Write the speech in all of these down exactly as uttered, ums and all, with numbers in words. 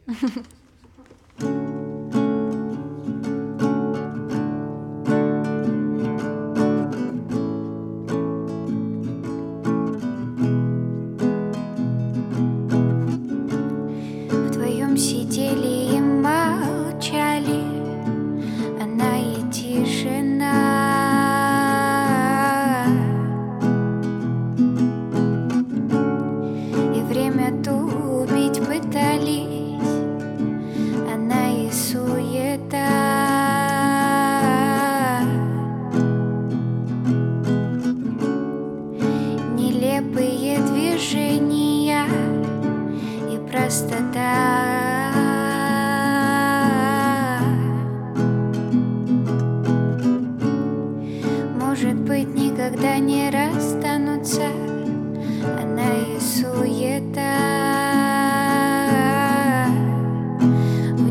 Вдвоем сидели и молчали, она и тишина. И время то убить пытались, она и суета. Нелепые движения и простота. Может быть, никогда не расстанутся, она и суета. В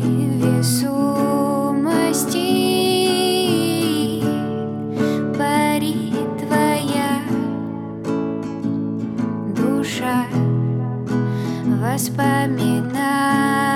невесомости парит твоя душа, воспоминания.